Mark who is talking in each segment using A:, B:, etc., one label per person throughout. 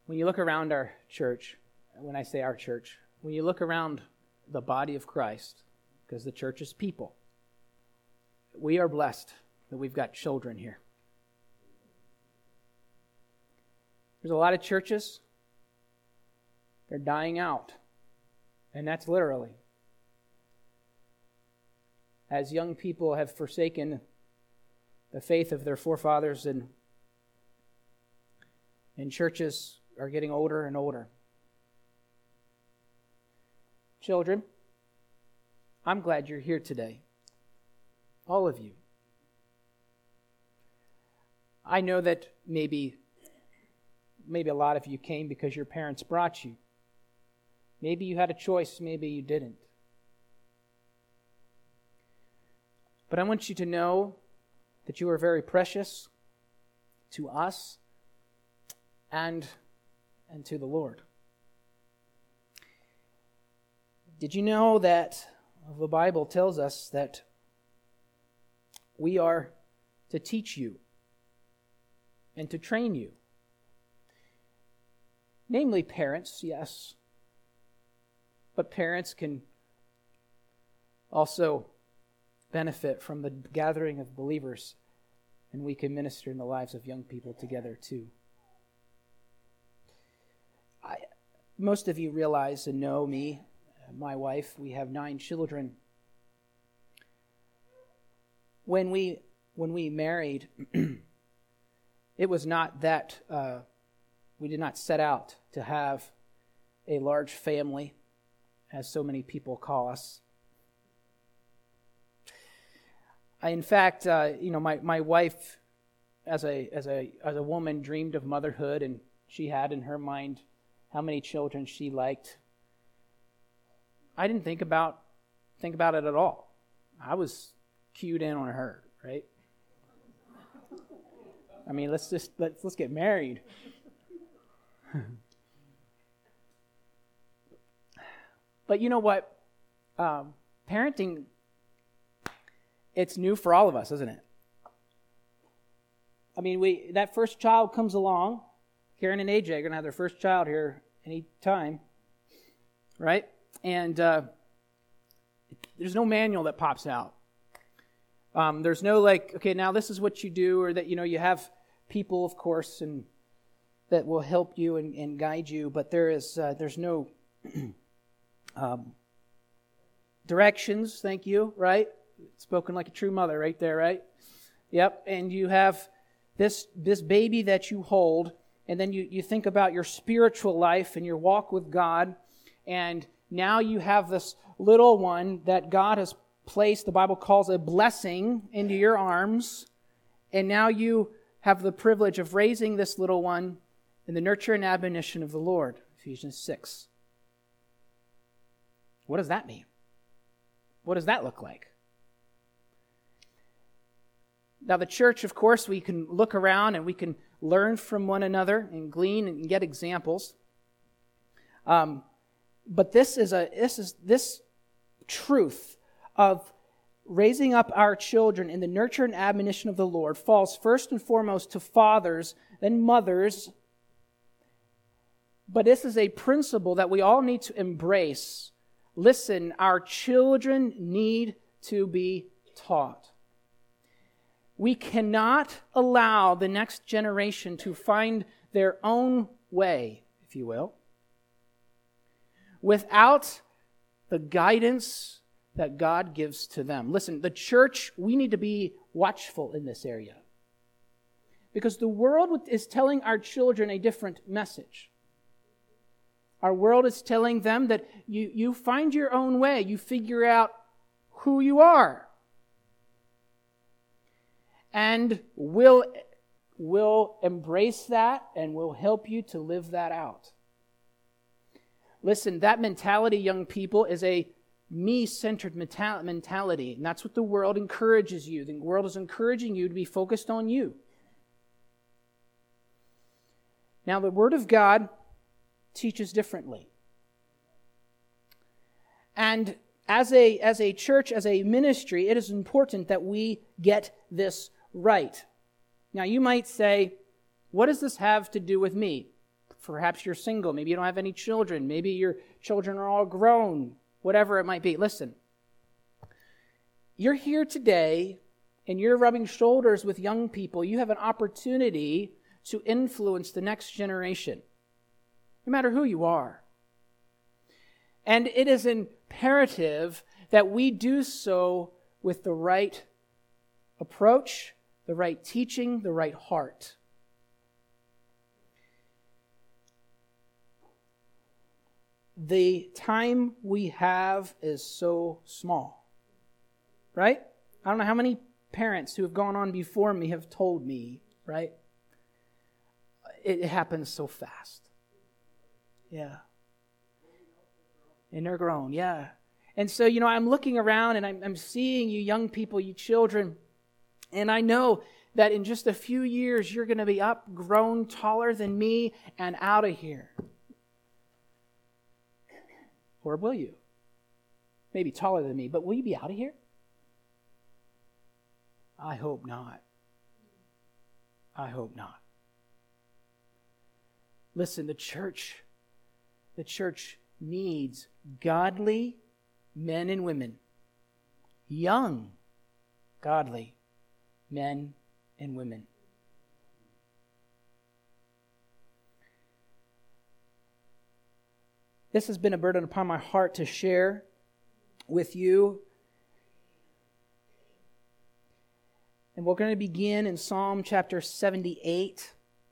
A: When you look around our church, when I say our church, when you look around the body of Christ, because the church is people, we are blessed that we've got children here. There's a lot of churches, they're dying out, and that's literally. As young people have forsaken the faith of their forefathers, and churches are getting older and older. Children, I'm glad you're here today. All of you. I know that maybe a lot of you came because your parents brought you. Maybe you had a choice, maybe you didn't. But I want you to know that you are very precious to us and to the Lord. Did you know that the Bible tells us that we are to teach you and to train you? Namely parents, yes. But parents can also benefit from the gathering of believers, and we can minister in the lives of young people together too. Most of you realize and know me, my wife, we have 9 children. When we married, it was not that we did not set out to have a large family, as so many people call us. In fact, my wife, as a woman, dreamed of motherhood, and she had in her mind how many children she liked. I didn't think about it at all. I was cued in on her, right? I mean, let's get married. But you know what? Parenting, it's new for all of us, isn't it? I mean, that first child comes along. Karen and AJ are going to have their first child here any time, right? And there's no manual that pops out. There's no okay, now this is what you do, or that, you have people, of course, and that will help you and guide you, but there's no directions, thank you, right? Spoken like a true mother right there, right? Yep, and you have this baby that you hold, and then you think about your spiritual life and your walk with God, and now you have this little one that God has placed, the Bible calls a blessing, into your arms, and now you have the privilege of raising this little one in the nurture and admonition of the Lord, Ephesians 6. What does that mean? What does that look like? Now the church, of course, we can look around and we can learn from one another and glean and get examples. But this truth of raising up our children in the nurture and admonition of the Lord falls first and foremost to fathers, then mothers. But this is a principle that we all need to embrace. Listen, our children need to be taught. We cannot allow the next generation to find their own way, if you will, without the guidance that God gives to them. Listen, the church, we need to be watchful in this area, because the world is telling our children a different message. Our world is telling them that you find your own way, you figure out who you are, and we'll embrace that and we'll help you to live that out. Listen, that mentality, young people, is a me-centered mentality, and that's what the world encourages you. The world is encouraging you to be focused on you. Now, the Word of God teaches differently. And as a church, as a ministry, it is important that we get this right. Now, you might say, what does this have to do with me? Perhaps you're single. Maybe you don't have any children. Maybe your children are all grown. Whatever it might be. Listen, you're here today and you're rubbing shoulders with young people. You have an opportunity to influence the next generation, no matter who you are. And it is imperative that we do so with the right approach, the right teaching, the right heart. The time we have is so small, right? I don't know how many parents who have gone on before me have told me, right? It happens so fast. Yeah. And they're grown, yeah. And so, I'm looking around and I'm seeing you young people, you children, and I know that in just a few years you're going to be up, grown, taller than me, and out of here. Or will you? Maybe taller than me, but will you be out of here? I hope not. I hope not. Listen, the church needs godly men and women. Young, godly men and women. This has been a burden upon my heart to share with you. And we're going to begin in Psalm chapter 78.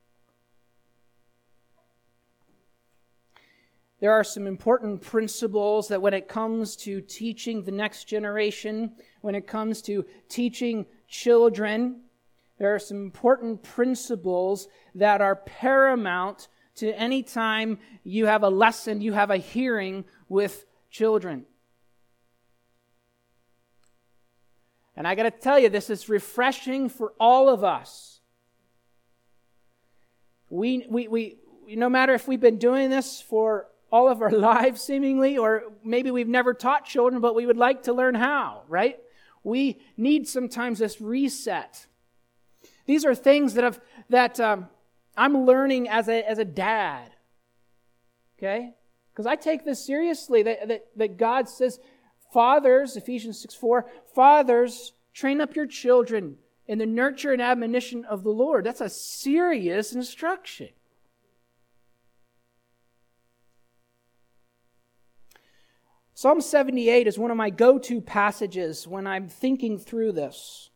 A: There are some important principles that when it comes to teaching the next generation, when it comes to teaching children, there are some important principles that are paramount to any time you have a lesson, you have a hearing with children. And I got to tell you, this is refreshing for all of us. We no matter if we've been doing this for all of our lives seemingly, or maybe we've never taught children, but we would like to learn how, right? We need sometimes this reset. These are things that I'm learning as a dad, okay? Because I take this seriously, that God says, fathers, Ephesians 6:4, fathers, train up your children in the nurture and admonition of the Lord. That's a serious instruction. Psalm 78 is one of my go-to passages when I'm thinking through this.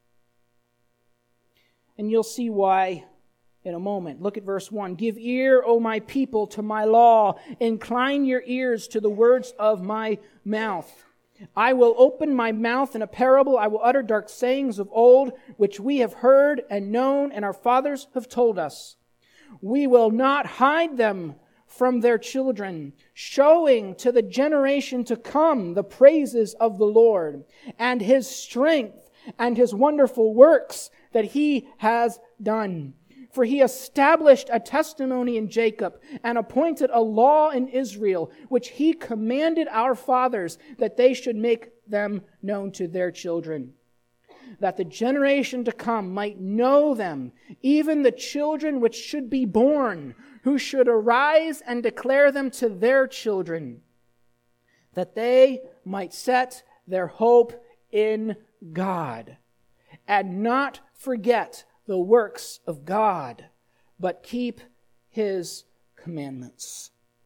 A: And you'll see why in a moment. Look at verse 1. Give ear, O my people, to my law. Incline your ears to the words of my mouth. I will open my mouth in a parable. I will utter dark sayings of old, which we have heard and known, and our fathers have told us. We will not hide them from their children, showing to the generation to come the praises of the Lord, and His strength, and His wonderful works that He has done. For He established a testimony in Jacob and appointed a law in Israel, which He commanded our fathers that they should make them known to their children, that the generation to come might know them, even the children which should be born, who should arise and declare them to their children, that they might set their hope in God and not forget the works of God, but keep His commandments.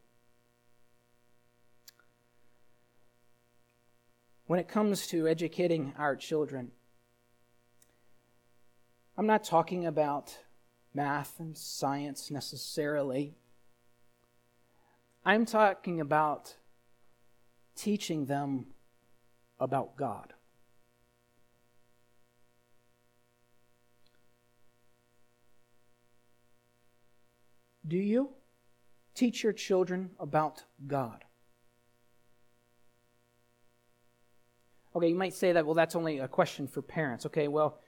A: When it comes to educating our children, I'm not talking about math and science necessarily. I'm talking about teaching them about God. Do you teach your children about God? Okay, you might say that, well, that's only a question for parents. Okay, well,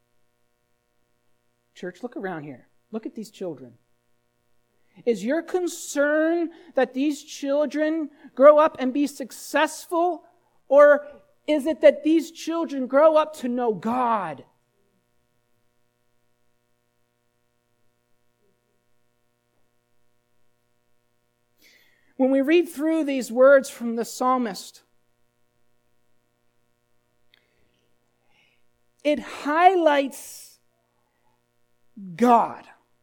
A: church, look around here. Look at these children. Is your concern that these children grow up and be successful, or is it that these children grow up to know God? When we read through these words from the psalmist, it highlights God.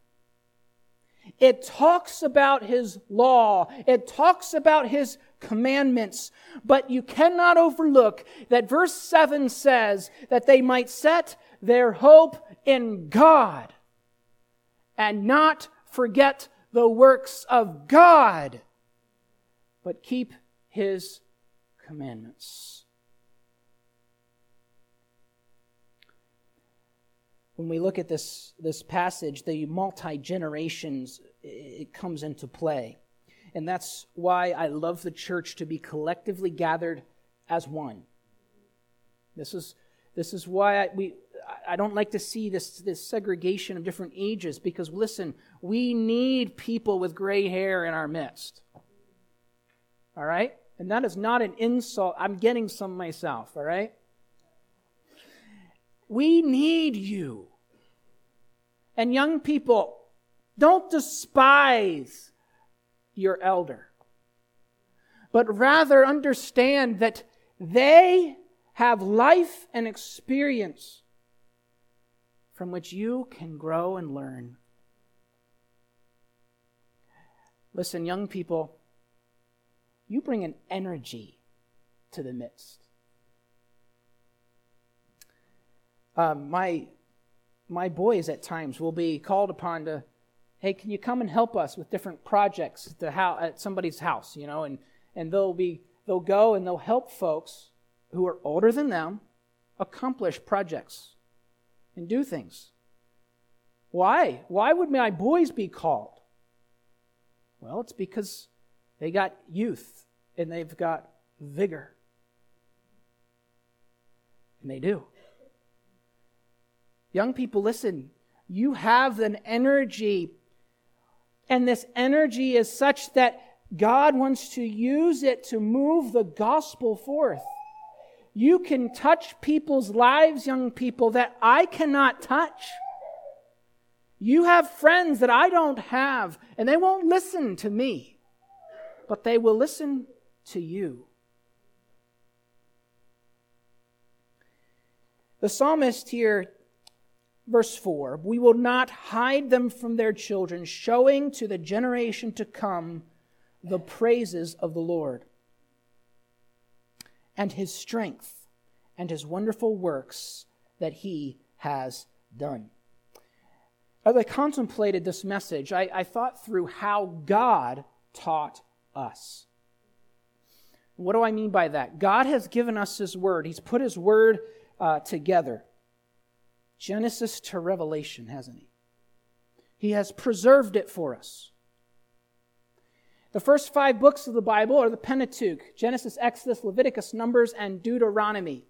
A: It talks about His law. It talks about His commandments. But you cannot overlook that verse 7 says that they might set their hope in God and not forget the works of God, but keep His commandments. When we look at this passage, the multi-generations, it comes into play. And that's why I love the church to be collectively gathered as one. This is why I don't like to see this segregation of different ages, because listen, we need people with gray hair in our midst. All right? And that is not an insult. I'm getting some myself, all right? We need you. And young people, don't despise your elder, but rather understand that they have life and experience from which you can grow and learn. Listen, young people, you bring an energy to the midst. My boys at times will be called upon to, hey, can you come and help us with different projects at somebody's house, and they'll go and they'll help folks who are older than them accomplish projects and do things. Why? Why would my boys be called? Well, it's because they got youth and they've got vigor. And they do. Young people, listen, you have an energy, and this energy is such that God wants to use it to move the gospel forth. You can touch people's lives, young people, that I cannot touch. You have friends that I don't have, and they won't listen to me, but they will listen to you. The psalmist here, verse 4, we will not hide them from their children, showing to the generation to come the praises of the Lord and His strength and His wonderful works that He has done. As I contemplated this message, I thought through how God taught us. What do I mean by that? God has given us His Word. He's put His Word together. Genesis to Revelation, hasn't He? He has preserved it for us. The first 5 books of the Bible are the Pentateuch: Genesis, Exodus, Leviticus, Numbers, and Deuteronomy.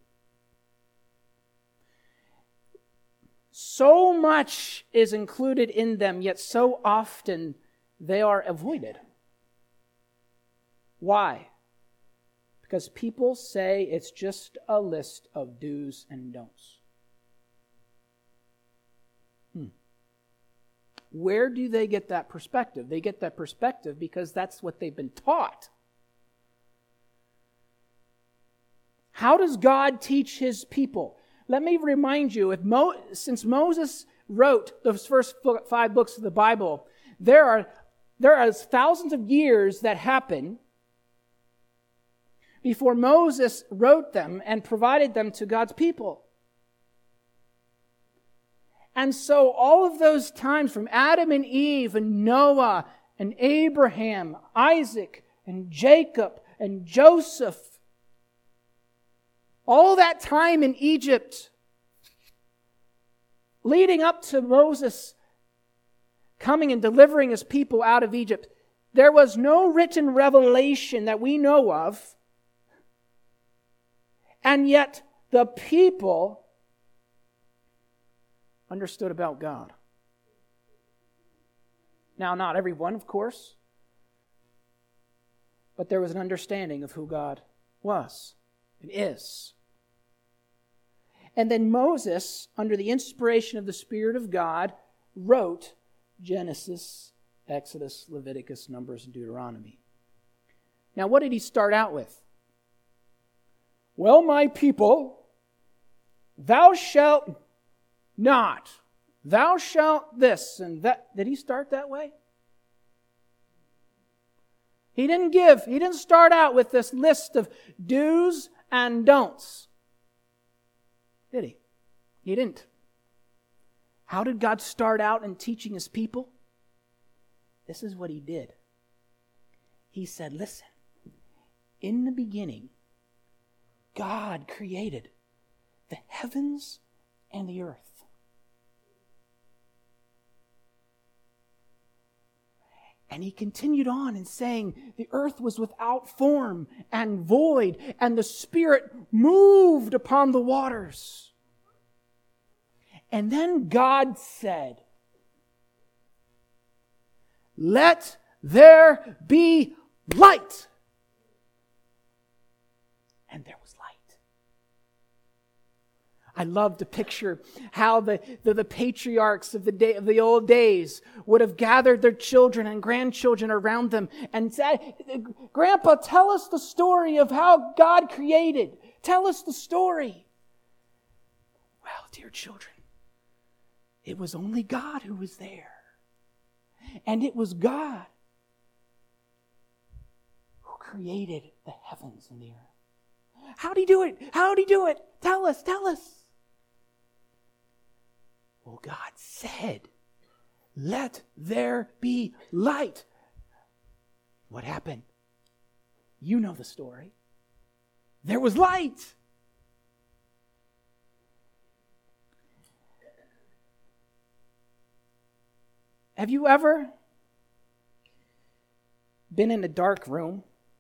A: So much is included in them, yet so often they are avoided. Why? Because people say it's just a list of do's and don'ts. Where do they get that perspective? They get that perspective because that's what they've been taught. How does God teach His people? Let me remind you, since Moses wrote those first 5 books of the Bible, there are thousands of years that happen before Moses wrote them and provided them to God's people. And so all of those times from Adam and Eve and Noah and Abraham, Isaac and Jacob and Joseph, all that time in Egypt, leading up to Moses coming and delivering his people out of Egypt, there was no written revelation that we know of, and yet the people understood about God. Now, not everyone, of course, but there was an understanding of who God was and is. And then Moses, under the inspiration of the Spirit of God, wrote Genesis, Exodus, Leviticus, Numbers, and Deuteronomy. Now, what did he start out with? Well, my people, thou shalt not. Thou shalt this and that. Did he start that way? He didn't start out with this list of do's and don'ts. Did he? He didn't. How did God start out in teaching his people? This is what he did. He said, listen, in the beginning, God created the heavens and the earth. And he continued on in saying, the earth was without form and void, and the Spirit moved upon the waters. And then God said, let there be light. And there was light. I love to picture how the patriarchs of the old days would have gathered their children and grandchildren around them and said, Grandpa, tell us the story of how God created. Tell us the story. Well, dear children, it was only God who was there. And it was God who created the heavens and the earth. How'd he do it? How'd he do it? Tell us, tell us. Well, God said, let there be light. What happened? You know the story. There was light. Have you ever been in a dark room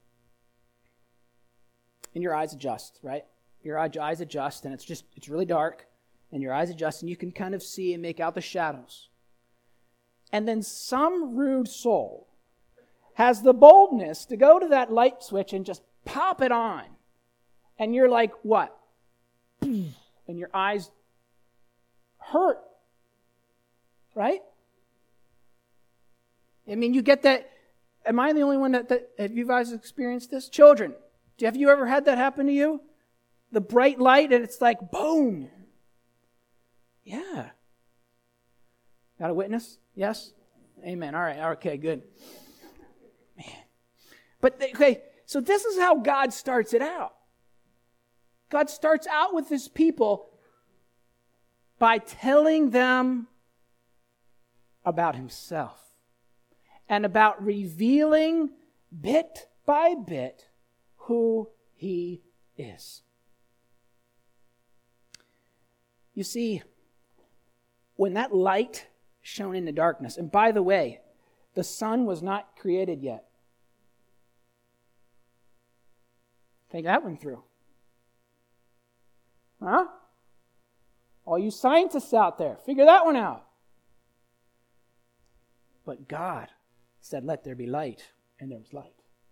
A: and your eyes adjust, right? Your eyes adjust and it's really dark and your eyes adjust and you can kind of see and make out the shadows. And then some rude soul has the boldness to go to that light switch and just pop it on. And you're like, what? And your eyes hurt, right? I mean, you get that. Am I the only one that have you guys experienced this? Children, have you ever had that happen to you? The bright light and it's like, boom. Yeah. Got a witness? Yes? Amen. All right. Okay, good. Man. But, okay, so this is how God starts it out. God starts out with his people by telling them about himself and about revealing bit by bit who he is. You see, when that light shone in the darkness, and by the way, the sun was not created yet. Think that one through. Huh? All you scientists out there, figure that one out. But God said, let there be light, and there was light.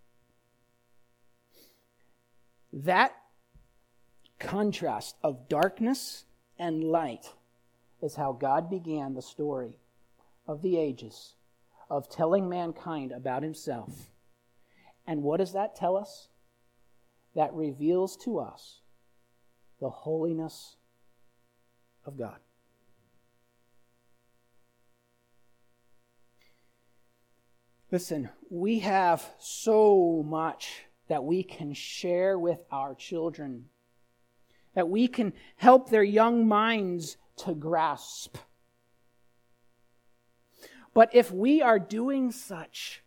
A: That contrast of darkness and light is how God began the story of the ages, of telling mankind about himself. And what does that tell us? That reveals to us the holiness of God. Listen, we have so much that we can share with our children, that we can help their young minds to grasp. But if we are doing such,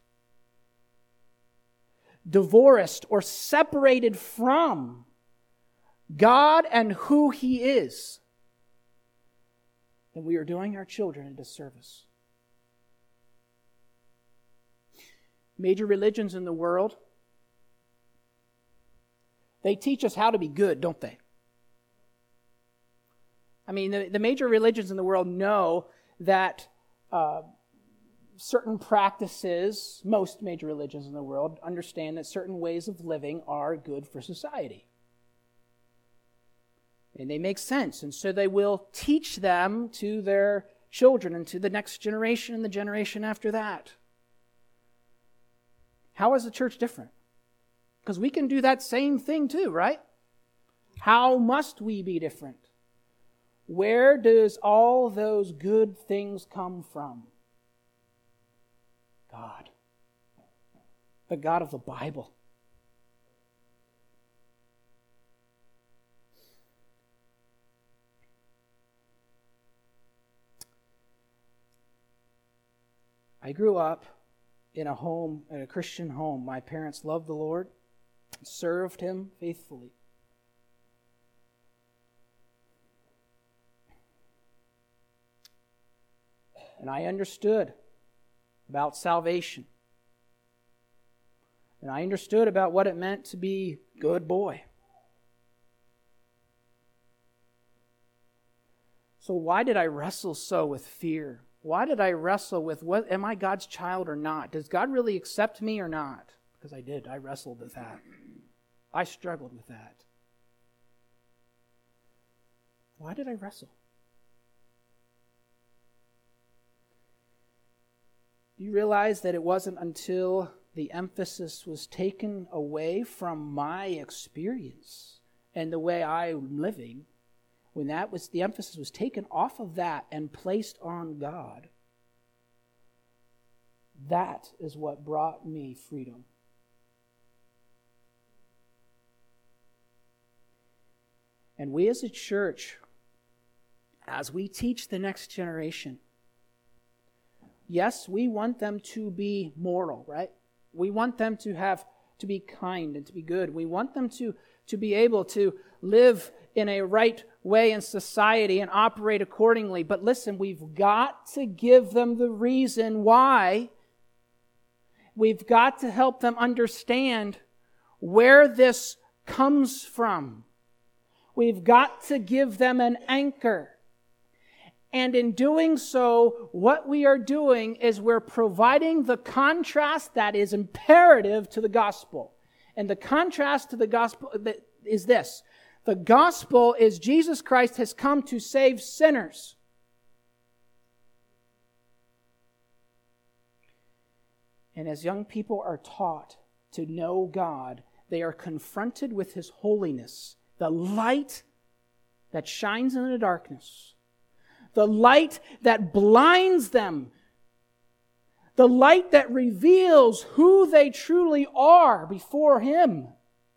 A: divorced or separated from God and who he is, then we are doing our children a disservice. Major religions in the world, they teach us how to be good, don't they? I mean, the major religions in the world know that certain practices, most major religions in the world, understand that certain ways of living are good for society. And they make sense. And so they will teach them to their children and to the next generation and the generation after that. How is the church different? Because we can do that same thing too, right? How must we be different? Where does all those good things come from? God. The God of the Bible. I grew up in a Christian home. My parents loved the Lord, served Him faithfully. And I understood about salvation. And I understood about what it meant to be a good boy. So why did I wrestle so with fear? Why did I wrestle with, am I God's child or not? Does God really accept me or not? Because I did. I wrestled with that. I struggled with that. Why did I wrestle? Do you realize that it wasn't until the emphasis was taken away from my experience and the way I'm living, when the emphasis was taken off of that and placed on God, that is what brought me freedom. And we as a church, as we teach the next generation, yes, we want them to be moral, right? We want them to be kind and to be good. We want them to be able to live in a right way in society and operate accordingly. But listen, we've got to give them the reason why. We've got to help them understand where this comes from. We've got to give them an anchor. And in doing so, what we are doing is we're providing the contrast that is imperative to the gospel. And the contrast to the gospel is this. The gospel is Jesus Christ has come to save sinners. And as young people are taught to know God, they are confronted with His holiness, the light that shines in the darkness. The light that blinds them. The light that reveals who they truly are before Him.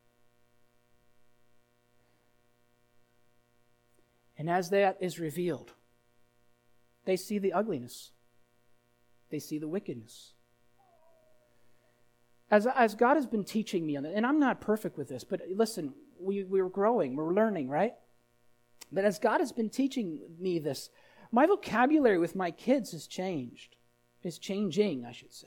A: And as that is revealed, they see the ugliness. They see the wickedness. As God has been teaching me on it, and I'm not perfect with this, but listen, we're growing, we're learning, right? But as God has been teaching me this, my vocabulary with my kids has changed. Is changing, I should say.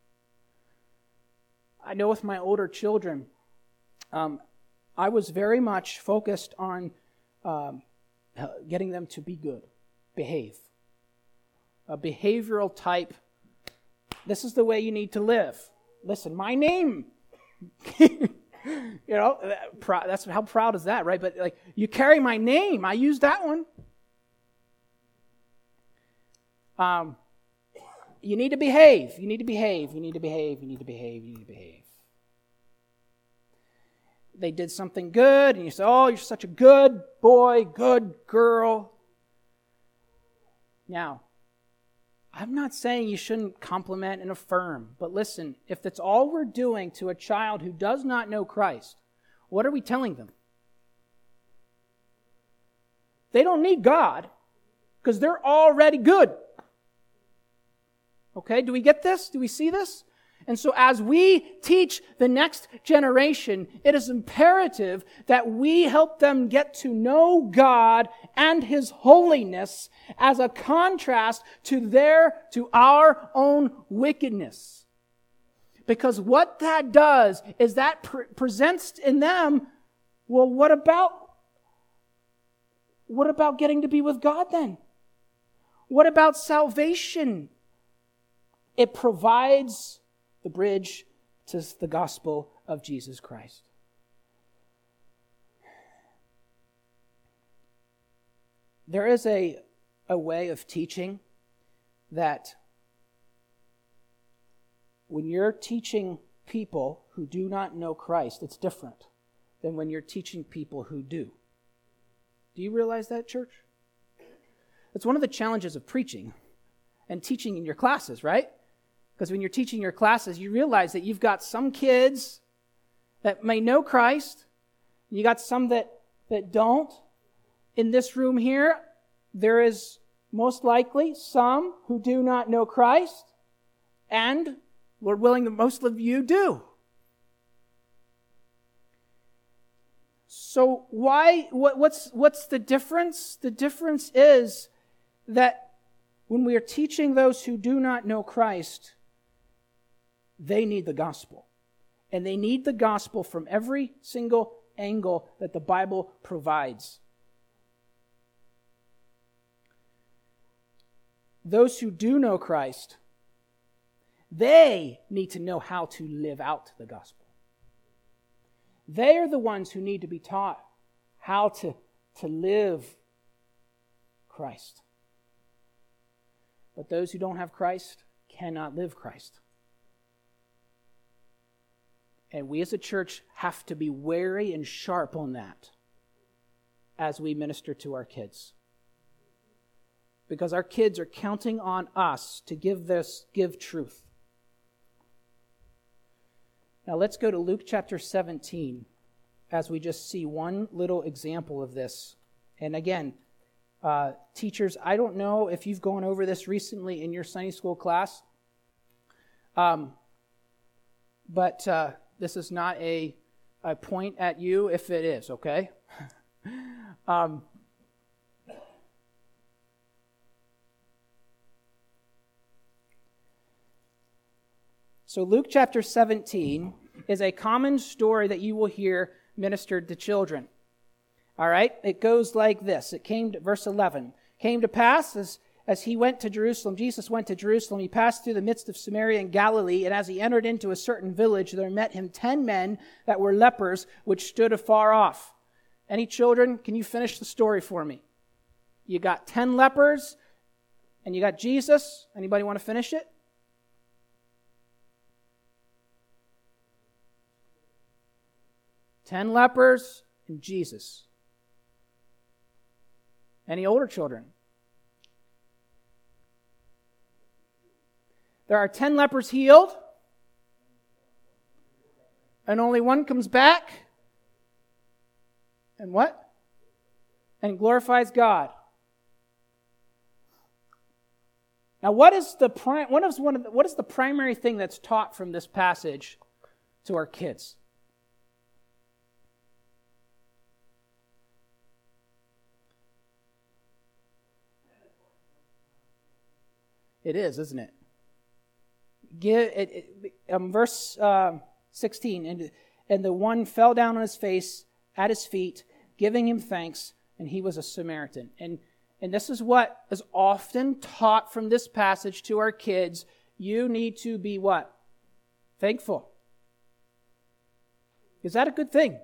A: I know with my older children, I was very much focused on getting them to be good, behave. A behavioral type, this is the way you need to live. Listen, my name. That's how proud is that, right? But like, you carry my name. I use that one. You need to behave. You need to behave. You need to behave. You need to behave. You need to behave. They did something good, and you say, "Oh, you're such a good boy, good girl." Now, I'm not saying you shouldn't compliment and affirm, but listen, if that's all we're doing to a child who does not know Christ, what are we telling them? They don't need God because they're already good. Okay, do we get this? Do we see this? And so as we teach the next generation, it is imperative that we help them get to know God and His holiness as a contrast to our own wickedness. Because what that does is that presents in them, well, what about getting to be with God then? What about salvation? It provides the bridge to the gospel of Jesus Christ. There is a way of teaching that when you're teaching people who do not know Christ, it's different than when you're teaching people who do. Do you realize that, church? It's one of the challenges of preaching and teaching in your classes, right? Because when you're teaching your classes, you realize that you've got some kids that may know Christ, and you got some that don't. In this room here, there is most likely some who do not know Christ, and, Lord willing, that most of you do. So what's the difference? The difference is that when we are teaching those who do not know Christ, they need the gospel. And they need the gospel from every single angle that the Bible provides. Those who do know Christ, they need to know how to live out the gospel. They are the ones who need to be taught how to live Christ. But those who don't have Christ cannot live Christ. And we as a church have to be wary and sharp on that as we minister to our kids. Because our kids are counting on us to give truth. Now let's go to Luke chapter 17 as we just see one little example of this. And again, teachers, I don't know if you've gone over this recently in your Sunday school class, but this is not a point at you if it is, okay? So Luke chapter 17 is a common story that you will hear ministered to children. All right? It goes like this. It came to verse 11. Came to pass as he went to Jerusalem, Jesus went to Jerusalem, he passed through the midst of Samaria and Galilee, and as he entered into a certain village, there met him 10 men that were lepers, which stood afar off. Any children, can you finish the story for me? You got 10 lepers, and you got Jesus. Anybody want to finish it? Ten lepers and Jesus. Any older children? There are 10 lepers healed, and only one comes back. And what? And glorifies God. Now, what is the primary thing that's taught from this passage to our kids? It is, isn't it? Verse 16, and the one fell down on his face at his feet, giving him thanks, and he was a Samaritan. And this is what is often taught from this passage to our kids. You need to be what? Thankful. Is that a good thing?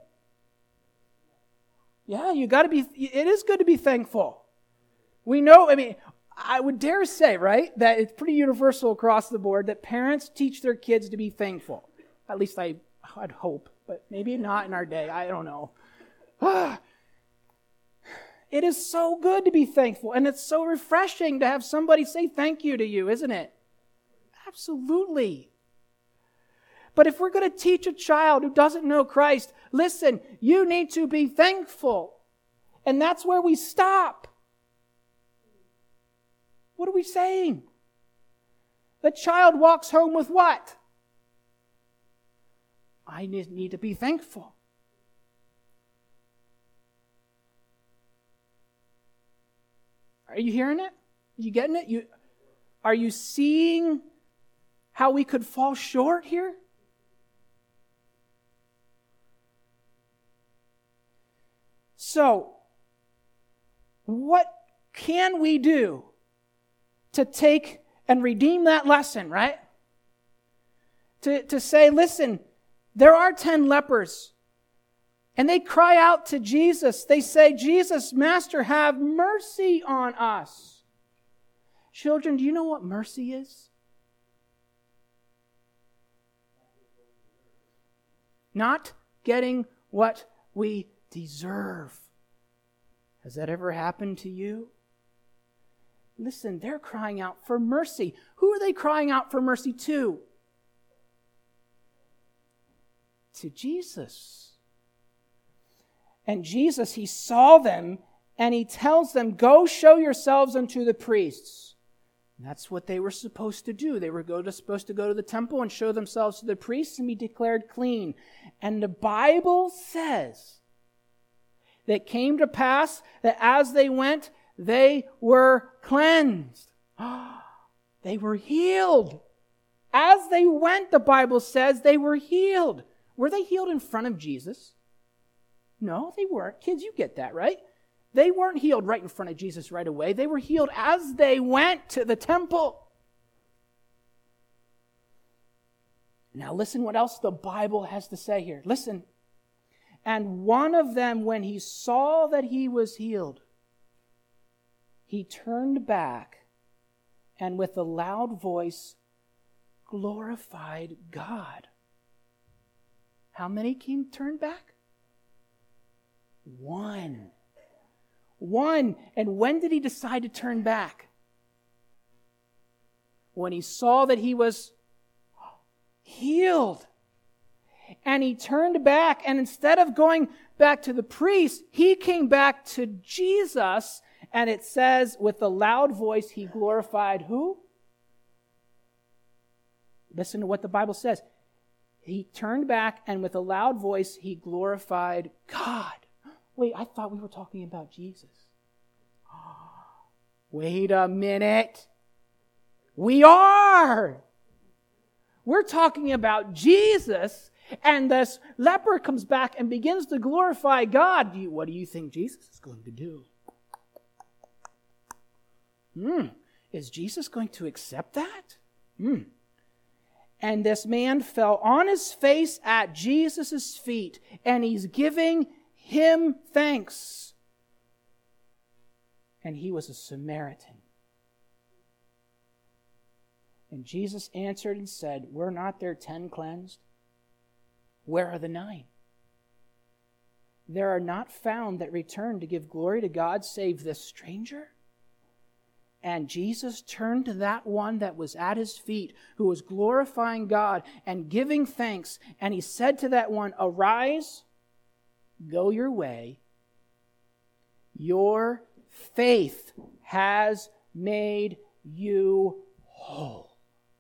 A: Yeah, it is good to be thankful. We know, I would dare say, right, that it's pretty universal across the board that parents teach their kids to be thankful. At least I'd hope, but maybe not in our day. I don't know. It is so good to be thankful, and it's so refreshing to have somebody say thank you to you, isn't it? Absolutely. But if we're going to teach a child who doesn't know Christ, listen, you need to be thankful. And that's where we stop. What are we saying? The child walks home with what? I need to be thankful. Are you hearing it? Are you getting it? Are you seeing how we could fall short here? So, what can we do to take and redeem that lesson, right? To say, listen, there are 10 lepers, and they cry out to Jesus. They say, Jesus, Master, have mercy on us. Children, do you know what mercy is? not getting what we deserve. Has that ever happened to you? Listen, they're crying out for mercy. Who are they crying out for mercy to? To Jesus. And Jesus, he saw them, and he tells them, go show yourselves unto the priests. And that's what they were supposed to do. They were supposed to go to the temple and show themselves to the priests and be declared clean. And the Bible says that it came to pass that as they went, they were cleansed. They were healed. As they went, the Bible says, they were healed. Were they healed in front of Jesus? No, they weren't. Kids, you get that, right? They weren't healed right in front of Jesus right away. They were healed as they went to the temple. Now listen what else the Bible has to say here. Listen. And one of them, when he saw that he was healed, he turned back and with a loud voice glorified God. How many turned back? One. And when did he decide to turn back? When he saw that he was healed. And he turned back, and instead of going back to the priest, he came back to Jesus, and it says, with a loud voice, he glorified who? Listen to what the Bible says. He turned back, and with a loud voice, he glorified God. Wait, I thought we were talking about Jesus. Wait a minute. We are. We're talking about Jesus, and this leper comes back and begins to glorify God. What do you think Jesus is going to do? Is Jesus going to accept that? And this man fell on his face at Jesus' feet, and he's giving him thanks. And he was a Samaritan. And Jesus answered and said, were not there 10 cleansed? Where are the 9? There are not found that return to give glory to God save this stranger. And Jesus turned to that one that was at his feet, who was glorifying God and giving thanks. And he said to that one, arise, go your way. Your faith has made you whole.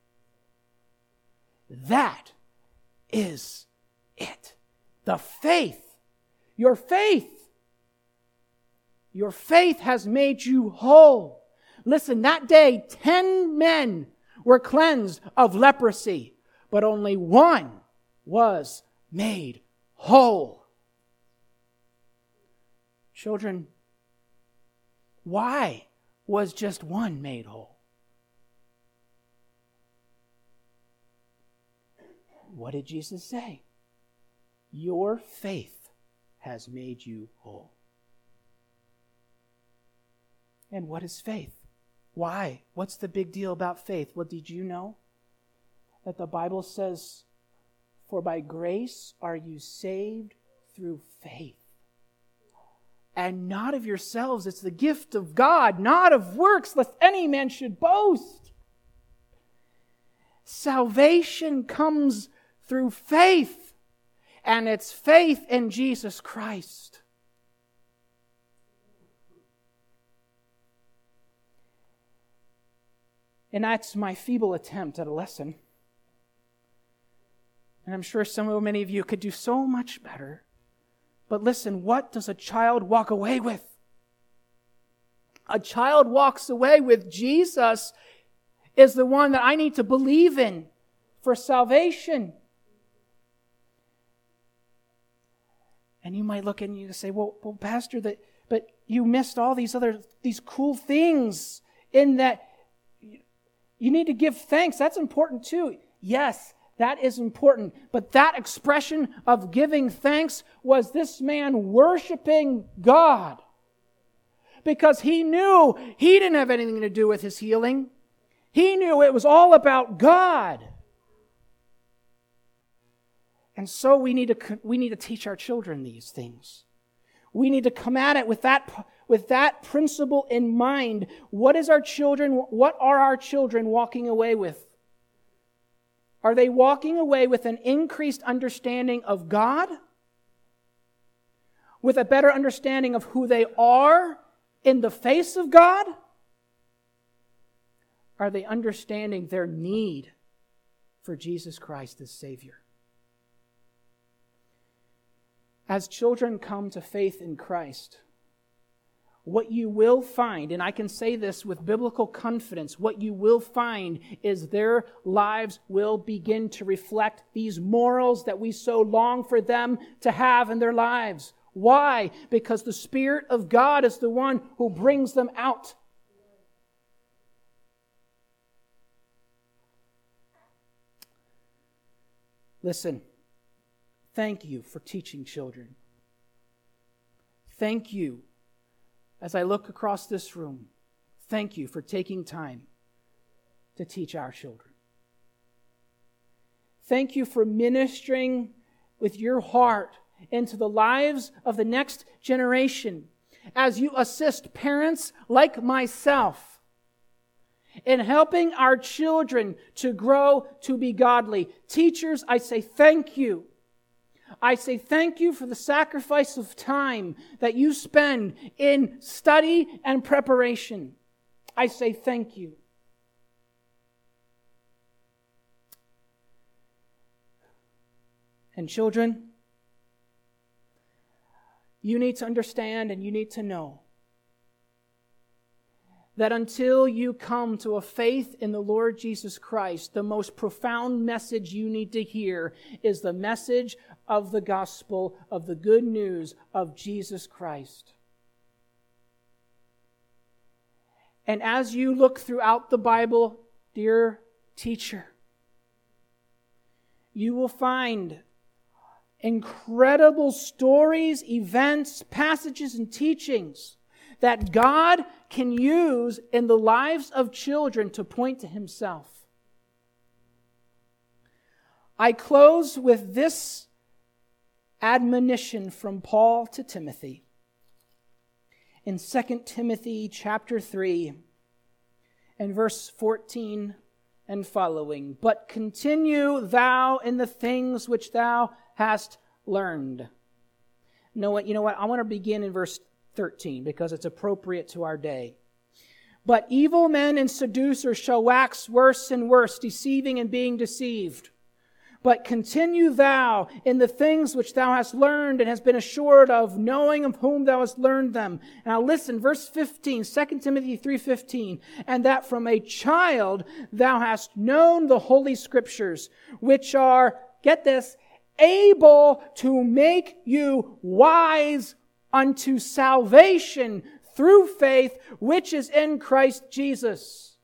A: That is it. The faith. Your faith. Your faith has made you whole. Listen, that day, 10 men were cleansed of leprosy, but only one was made whole. Children, why was just one made whole? What did Jesus say? Your faith has made you whole. And what is faith? Why? What's the big deal about faith? Well, did you know that the Bible says, for by grace are you saved through faith? And not of yourselves, it's the gift of God, not of works, lest any man should boast. Salvation comes through faith, and it's faith in Jesus Christ. And that's my feeble attempt at a lesson. And I'm sure many of you could do so much better. But listen, what does a child walk away with? A child walks away with Jesus is the one that I need to believe in for salvation. And you might look and you say, well, Pastor, but you missed all these cool things in that you need to give thanks. That's important too. Yes, that is important. But that expression of giving thanks was this man worshiping God. Because he knew he didn't have anything to do with his healing. He knew it was all about God. And so we need to teach our children these things. We need to come at it with that principle in mind. What are our children walking away with? Are they walking away with an increased understanding of God? With a better understanding of who they are in the face of God? Are they understanding their need for Jesus Christ as Savior? As children come to faith in Christ, what you will find, and I can say this with biblical confidence, what you will find is their lives will begin to reflect these morals that we so long for them to have in their lives. Why? Because the Spirit of God is the one who brings them out. Listen, thank you for teaching children. Thank you, as I look across this room, thank you for taking time to teach our children. Thank you for ministering with your heart into the lives of the next generation as you assist parents like myself in helping our children to grow to be godly. Teachers, I say thank you. I say thank you for the sacrifice of time that you spend in study and preparation. I say thank you. And children, you need to understand and you need to know that until you come to a faith in the Lord Jesus Christ, the most profound message you need to hear is the message of the gospel, of the good news of Jesus Christ. And as you look throughout the Bible, dear teacher, you will find incredible stories, events, passages, and teachings that God can use in the lives of children to point to Himself. I close with this admonition from Paul to Timothy. In 2 Timothy chapter 3 and verse 14 and following. But continue thou in the things which thou hast learned. You know what? I want to begin in verse 13 because it's appropriate to our day. But evil men and seducers shall wax worse and worse, deceiving and being deceived. But continue thou in the things which thou hast learned and hast been assured of, knowing of whom thou hast learned them. Now listen, verse 15, 2 Timothy 3:15. And that from a child thou hast known the holy scriptures, which are, get this, able to make you wise unto salvation through faith, which is in Christ Jesus.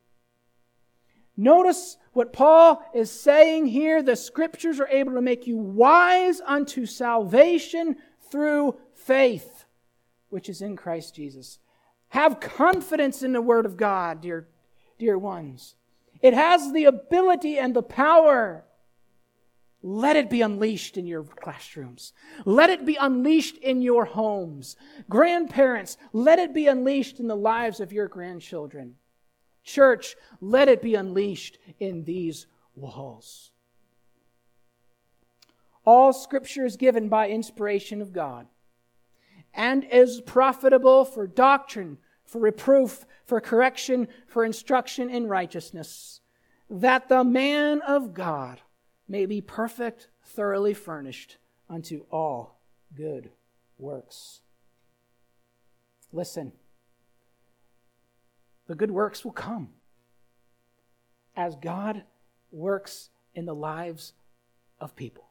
A: Notice what Paul is saying here. The scriptures are able to make you wise unto salvation through faith, which is in Christ Jesus. Have confidence in the Word of God, dear ones. It has the ability and the power. Let it be unleashed in your classrooms. Let it be unleashed in your homes. Grandparents, let it be unleashed in the lives of your grandchildren. Church, let it be unleashed in these walls. All Scripture is given by inspiration of God and is profitable for doctrine, for reproof, for correction, for instruction in righteousness, that the man of God may be perfect, thoroughly furnished unto all good works. Listen, the good works will come as God works in the lives of people.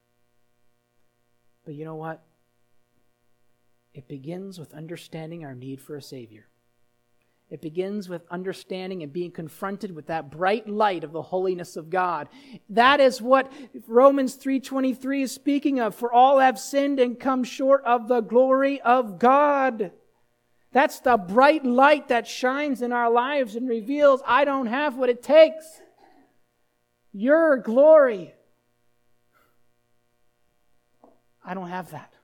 A: But you know what? It begins with understanding our need for a Savior. It begins with understanding and being confronted with that bright light of the holiness of God. That is what Romans 3:23 is speaking of. For all have sinned and come short of the glory of God. That's the bright light that shines in our lives and reveals, I don't have what it takes. Your glory. I don't have that.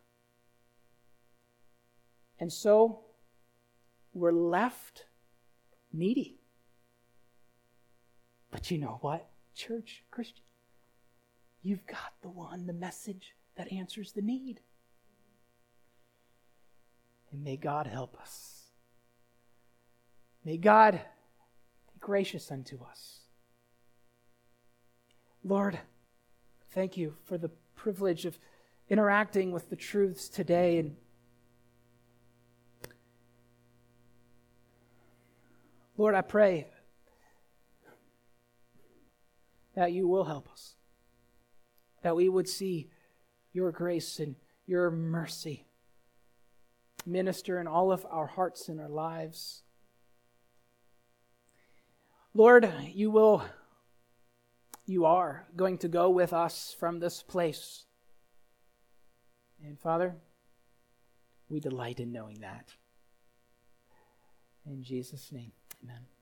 A: And so we're left needy. But you know what, church, Christian? You've got the message that answers the need. And may God help us. May God be gracious unto us. Lord, thank you for the privilege of interacting with the truths today. And Lord, I pray that you will help us, that we would see your grace and your mercy minister in all of our hearts and our lives. Lord, you are going to go with us from this place. And Father, we delight in knowing that. In Jesus' name, amen.